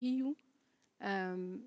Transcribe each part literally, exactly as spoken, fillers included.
E U, um,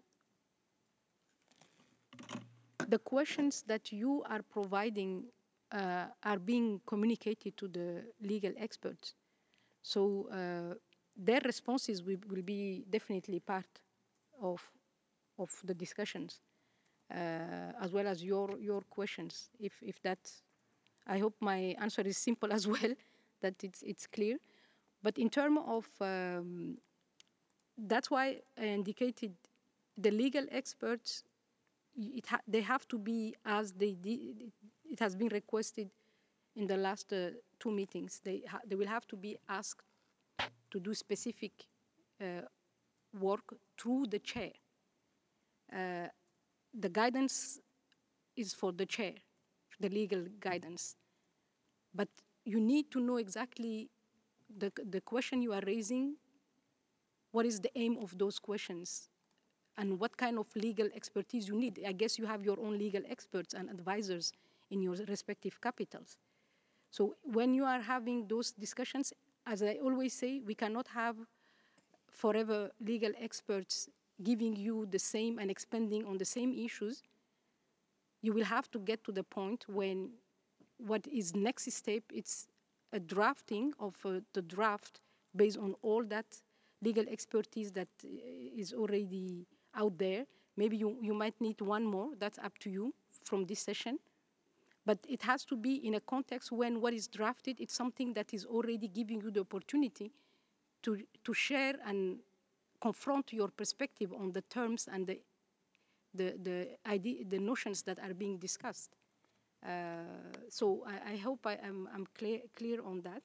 the questions that you are providing uh, are being communicated to the legal experts. So uh, their responses will, will be definitely part of, of the discussions, uh, as well as your, your questions. If, if that, I hope my answer is simple as well, that it's, it's clear. But in terms of, um, that's why I indicated the legal experts, it ha they have to be as they did, it has been requested in the last uh, two meetings. They, they will have to be asked to do specific uh, work through the chair. Uh, the guidance is for the chair, the legal guidance. But you need to know exactly the, the question you are raising, what is the aim of those questions, and what kind of legal expertise you need. I guess you have your own legal experts and advisors in your respective capitals. So when you are having those discussions, as I always say, we cannot have forever legal experts giving you the same and expanding on the same issues. You will have to get to the point when what is next step, it's a drafting of uh, the draft based on all that legal expertise that uh, is already out there. Maybe you, you might need one more, that's up to you from this session. But it has to be in a context when what is drafted, it's something that is already giving you the opportunity to, to share and confront your perspective on the terms and the, the, the, idea, the notions that are being discussed. Uh, so I, I hope I am I'm clear, clear on that.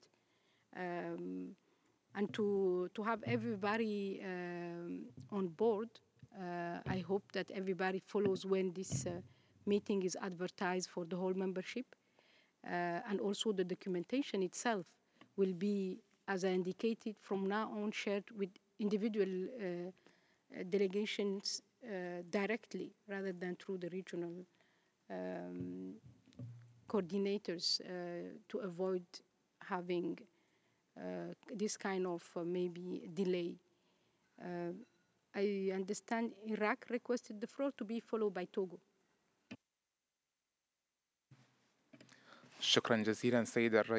Um, and to, to have everybody um, on board, uh, I hope that everybody follows when this uh, meeting is advertised for the whole membership. Uh, and also the documentation itself will be, as I indicated, from now on shared with individual uh, uh, delegations uh, directly rather than through the regional um, coordinators uh, to avoid having uh, this kind of uh, maybe delay. Uh, I understand Iraq requested the floor to be followed by Togo. شكرا جزيلا سيد الرئيس.